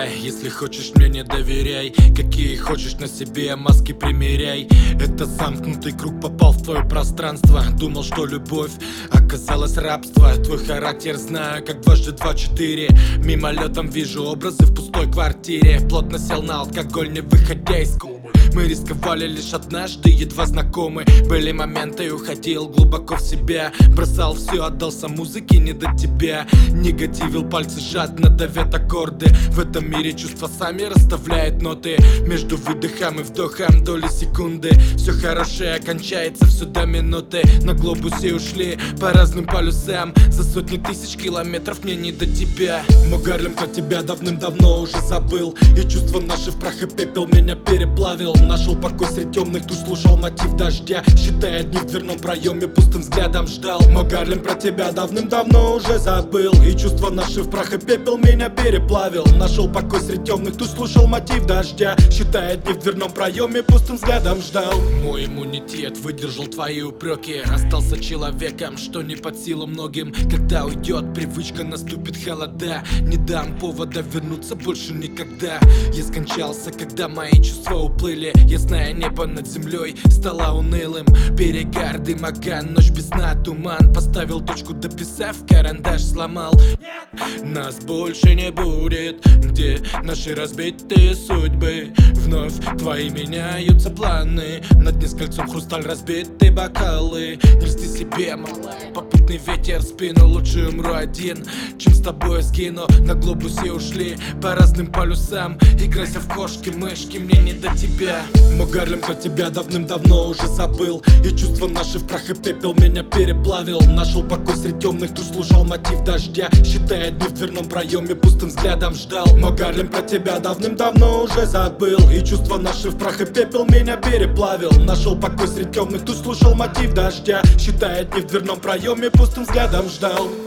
Ай, если хочешь, мне не доверяй. Какие хочешь, на себе маски примеряй. Это замкнутый круг, попал в твое пространство. Думал, что любовь оказалась рабство. Твой характер знаю, как дважды два четыре. Мимолетом вижу образы в пустой квартире. Плотно сел на алкоголь, не выходя из комы. Мы рисковали лишь однажды, едва знакомы. Были моменты, уходил глубоко в себя. Бросал все, отдался музыке, не до тебя. Негативил пальцы, жадно давят аккорды. В этом мире чувства сами расставляют ноты. Между выдохом и вдохом доли секунды. Все хорошее кончается все до минуты. На глобусе ушли по разным полюсам. За сотни тысяч километров мне не до тебя. Мой Гарлем про тебя давным-давно уже забыл. И чувства наши в прах и пепел меня переплавил. Нашел покой среди темных душ, слушал мотив дождя. Считая дни в дверном проеме, пустым взглядом ждал. Мой Гарлем про тебя давным-давно уже забыл. И чувства наши в прах и пепел меня переплавил. Нашел покой среди темных душ, слушал мотив дождя. Считая дни в дверном проеме, пустым взглядом ждал. Мой иммунитет выдержал твои упреки. Остался человеком, что не под силу многим. Когда уйдет привычка, наступит холода. Не дам повода вернуться больше никогда. Я скончался, когда мои чувства уплыли. Ясное небо над землей стало унылым. Перегар, дым, огонь, ночь без сна, туман. Поставил точку, дописав, карандаш сломал. Нас больше не будет, где наши разбитые судьбы. Вновь твои меняются планы. На дне с кольцом хрусталь, разбитые бокалы. Не льсти себе, малая, попутный ветер в спину. Лучше умру один, чем с тобой сгину. На глобусе ушли по разным полюсам. Играйся в кошки-мышки, мне не до тебя. Мой Гарлем про тебя давным-давно уже забыл. И чувства наши в прах и пепел меня переплавил. Нашел покой среди темных душ, слушал мотив дождя. Считая дни в дверном проеме, пустым взглядом ждал. Мой Гарлем про тебя давным-давно уже забыл. И чувства наши в прах и пепел меня переплавил. Нашел покой среди темных душ, слушал мотив дождя. Считая дни в дверном проеме, пустым взглядом ждал.